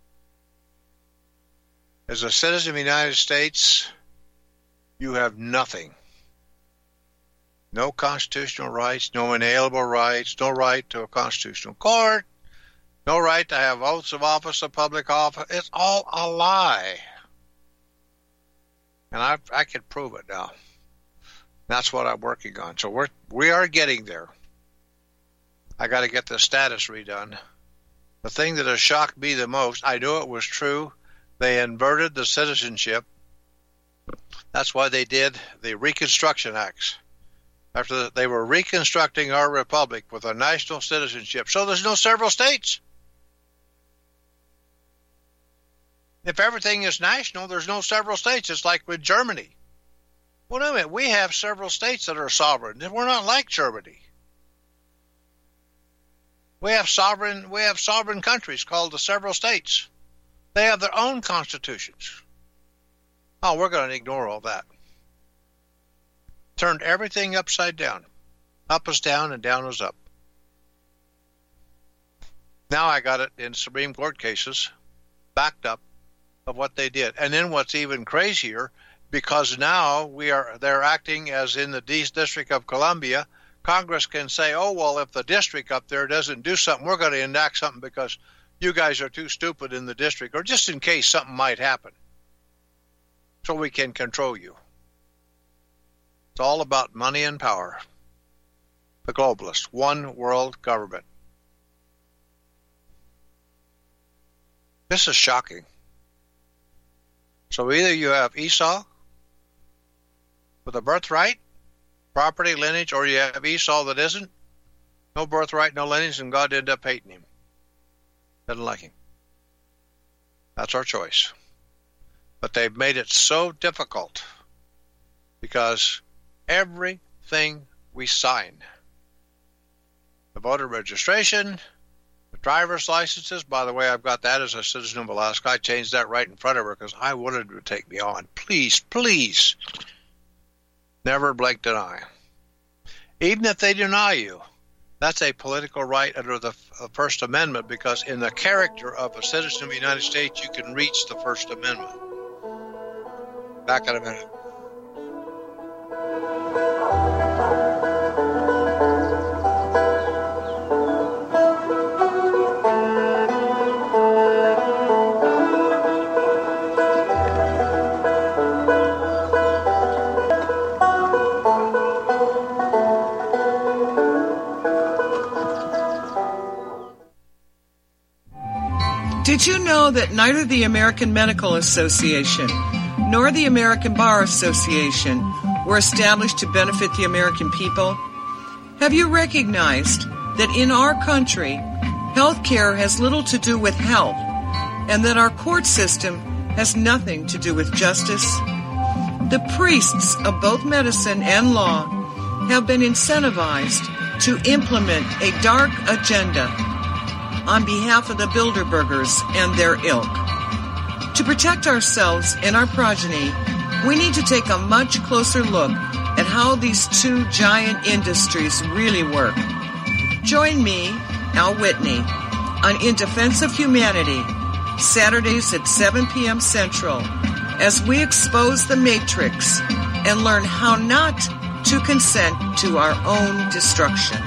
as a citizen of the United States, you have nothing. No constitutional rights, no inalienable rights, no right to a constitutional court, no right to have oaths of office or public office. It's all a lie. And I I can prove it now. That's what I'm working on. So we're we are getting there. I got to get the status redone. The thing that has shocked me the most, I knew it was true. They inverted the citizenship. That's why they did the Reconstruction Acts. After they were reconstructing our republic with a national citizenship. So there's no several states. If everything is national, there's no several states. It's like with Germany. Well, wait a minute. We have several states that are sovereign. We're not like Germany. We have sovereign we have sovereign countries called the several states. They have their own constitutions. Oh, we're going to ignore all that. Turned everything upside down. Up is down and down is up. Now I got it in Supreme Court cases, backed up of what they did. And then what's even crazier, because now we are they're acting as in the District of Columbia, Congress can say, oh, well, if the district up there doesn't do something, we're going to enact something because you guys are too stupid in the district, or just in case something might happen, so we can control you. It's all about money and power. The globalists, one world government. This is shocking. So either you have Esau with a birthright, property, lineage, or you have Esau that isn't. No birthright, no lineage, and God ended up hating him. Didn't like him. That's our choice. But they've made it so difficult because everything we sign, the voter registration, the driver's licenses, by the way, I've got that as a citizen of Alaska. I changed that right in front of her because I wanted her to take me on. Please, please. Never blinked an eye. Even if they deny you, that's a political right under the First Amendment, because in the character of a citizen of the United States, you can reach the First Amendment. Back in a minute. Did you know that neither the American Medical Association nor the American Bar Association were established to benefit the American people? Have you recognized that in our country, health care has little to do with health, and that our court system has nothing to do with justice? The priests of both medicine and law have been incentivized to implement a dark agenda on behalf of the Bilderbergers and their ilk. To protect ourselves and our progeny, we need to take a much closer look at how these two giant industries really work. Join me, Al Whitney, on In Defense of Humanity, Saturdays at seven p.m. Central, as we expose the Matrix and learn how not to consent to our own destruction.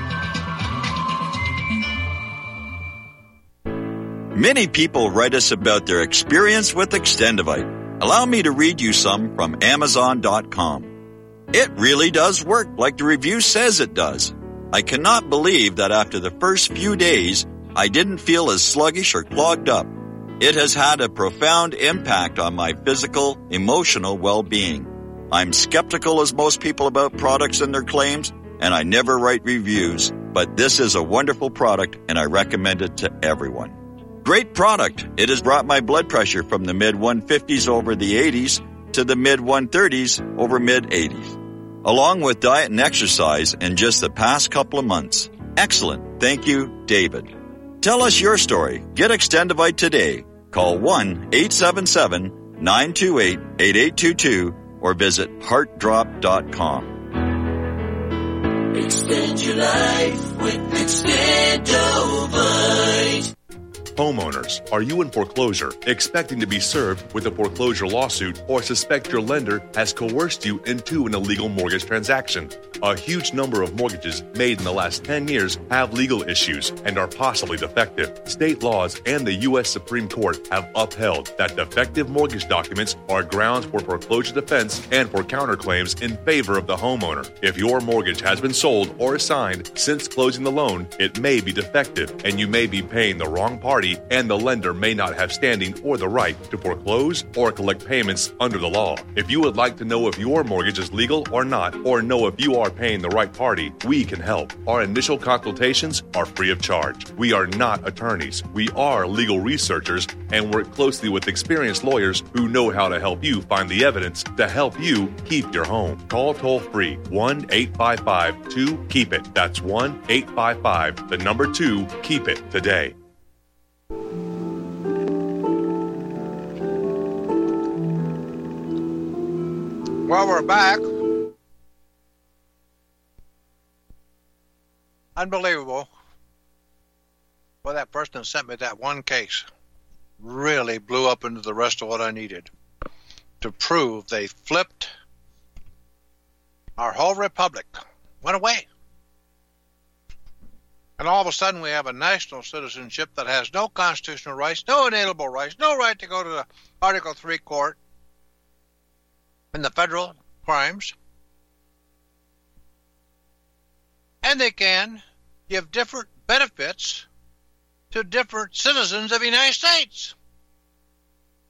Many people write us about their experience with Extendivite. Allow me to read you some from Amazon dot com. It really does work like the review says it does. I cannot believe that after the first few days, I didn't feel as sluggish or clogged up. It has had a profound impact on my physical, emotional well-being. I'm skeptical as most people about products and their claims, and I never write reviews, but this is a wonderful product and I recommend it to everyone. Great product. It has brought my blood pressure from the mid one fifties over the eighties to the mid one thirties over mid eighties, along with diet and exercise in just the past couple of months. Excellent. Thank you, David. Tell us your story. Get Extendivite today. Call one eight seven seven, nine two eight, eight eight two two or visit heart drop dot com. Extend your life with Extendivite. Homeowners, are you in foreclosure, expecting to be served with a foreclosure lawsuit, or suspect your lender has coerced you into an illegal mortgage transaction? A huge number of mortgages made in the last ten years have legal issues and are possibly defective. State laws and the U S Supreme Court have upheld that defective mortgage documents are grounds for foreclosure defense and for counterclaims in favor of the homeowner. If your mortgage has been sold or assigned since closing the loan, it may be defective and you may be paying the wrong party, and the lender may not have standing or the right to foreclose or collect payments under the law. If you would like to know if your mortgage is legal or not, or know if you are paying the right party, we can help. Our initial consultations are free of charge. We are not attorneys. We are legal researchers and work closely with experienced lawyers who know how to help you find the evidence to help you keep your home. Call toll-free one eight five five, two, keep it. That's one eight five five, the number two, keep it today. Well, we're back. Unbelievable. Well, that person that sent me that one case really blew up into the rest of what I needed to prove they flipped our whole republic, went away. And all of a sudden we have a national citizenship that has no constitutional rights, no inalienable rights, no right to go to the Article three court in the federal crimes. And they can give different benefits to different citizens of the United States.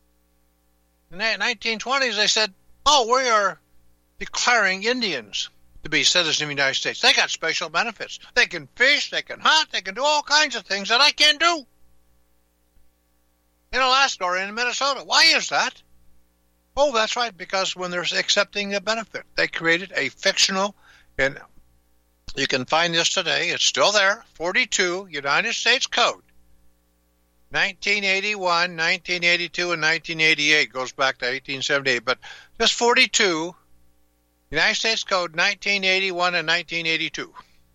In the nineteen twenties, they said, oh, we are declaring Indians to be citizens of the United States. They got special benefits. They can fish, they can hunt, they can do all kinds of things that I can't do in Alaska or in Minnesota. Why is that? Oh, that's right, because when they're accepting a benefit, they created a fictional, and you can find this today, it's still there, forty-two United States Code. nineteen eighty-one, nineteen eighty-two, and nineteen eighty-eight goes back to eighteen seventy-eight, but just forty-two United States Code nineteen eighty-one and nineteen eighty-two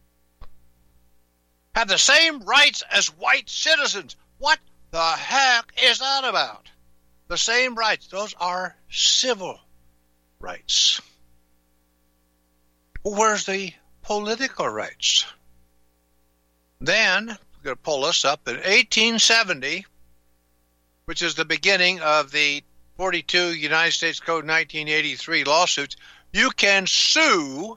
have the same rights as white citizens. What the heck is that about? The same rights. Those are civil rights. Well, where's the political rights? Then, we're going to pull this up, in eighteen seventy, which is the beginning of the forty-two United States Code nineteen eighty-three lawsuits, you can sue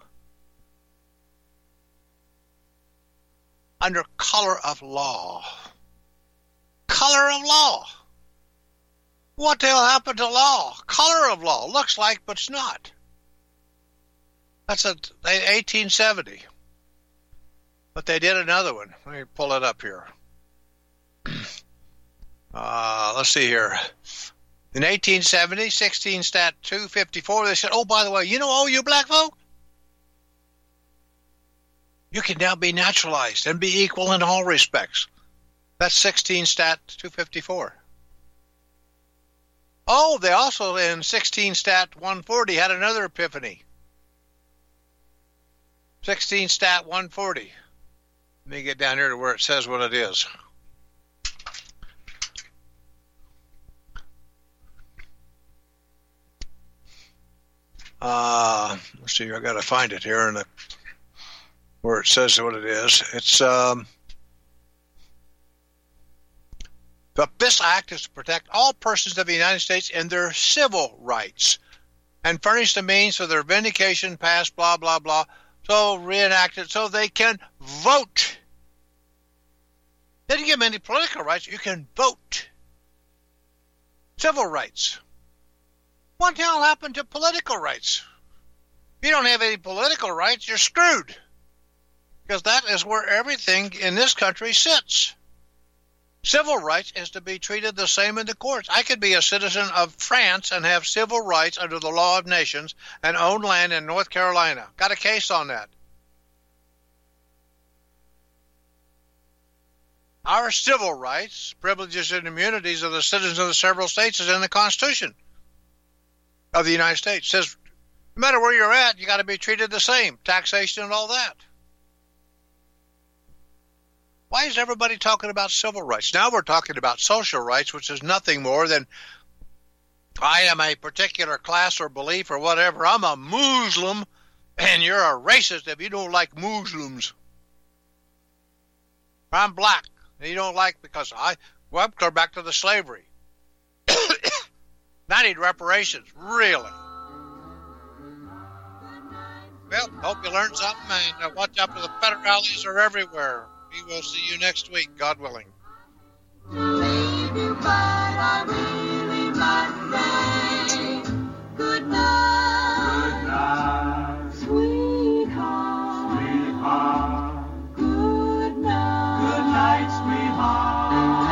under color of law. Color of law. What the hell happened to law? Color of law. Looks like, but it's not. That's a eighteen seventy. But they did another one. Let me pull it up here. Uh, let's see here. In eighteen seventy, sixteen Stat two fifty-four, they said, oh, by the way, you know all you black folk? You can now be naturalized and be equal in all respects. That's sixteen Stat two fifty-four. Oh, they also, in sixteen Stat one forty, had another epiphany. sixteen Stat one forty. Let me get down here to where it says what it is. Uh, let's see, I got to find it here in the, where it says what it is. It's, um, but this act is to protect all persons of the United States in their civil rights and furnish the means for their vindication, past, blah, blah, blah, so reenacted so they can vote. They didn't give them any political rights. You can vote. Civil rights. What the hell happened to political rights? If you don't have any political rights, you're screwed. Because that is where everything in this country sits. Civil rights is to be treated the same in the courts. I could be a citizen of France and have civil rights under the law of nations and own land in North Carolina. Got a case on that. Our civil rights, privileges, and immunities of the citizens of the several states is in the Constitution of the United States. It says, no matter where you're at, you got to be treated the same. Taxation and all that. Why is everybody talking about civil rights? Now we're talking about social rights, which is nothing more than I am a particular class or belief or whatever. I'm a Muslim, and you're a racist if you don't like Muslims. I'm black, and you don't like because I, well, I'm clear back to the slavery. I need reparations, really. Well, hope you learned something, and uh, watch out for the federales are everywhere. We will see you next week, God willing. Good night. Good night, sweetheart. Sweetheart. Good night. Good night, sweetheart.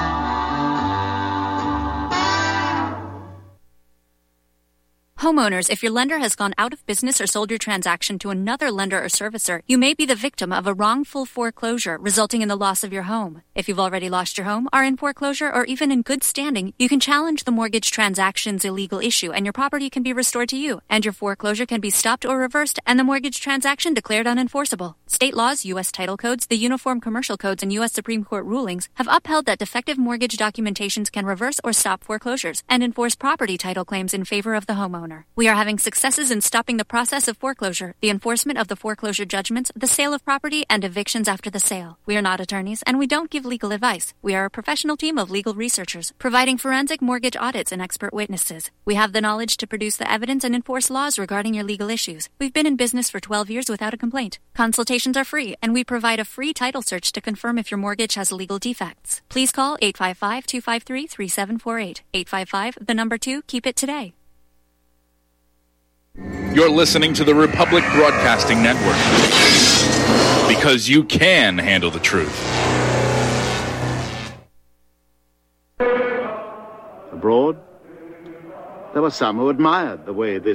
Homeowners, if your lender has gone out of business or sold your transaction to another lender or servicer, you may be the victim of a wrongful foreclosure, resulting in the loss of your home. If you've already lost your home, are in foreclosure, or even in good standing, you can challenge the mortgage transaction's illegal issue, and your property can be restored to you, and your foreclosure can be stopped or reversed, and the mortgage transaction declared unenforceable. State laws, U S title codes, the Uniform Commercial Codes, and U S Supreme Court rulings have upheld that defective mortgage documentations can reverse or stop foreclosures and enforce property title claims in favor of the homeowner. We are having successes in stopping the process of foreclosure, the enforcement of the foreclosure judgments, the sale of property, and evictions after the sale. We are not attorneys, and we don't give legal advice. We are a professional team of legal researchers, providing forensic mortgage audits and expert witnesses. We have the knowledge to produce the evidence and enforce laws regarding your legal issues. We've been in business for twelve years without a complaint. Consultations are free, and we provide a free title search to confirm if your mortgage has legal defects. Please call eight five five, two five three, three seven four eight. eight five five, the number two, keep it today. You're listening to the Republic Broadcasting Network. Because you can handle the truth. Abroad, there were some who admired the way this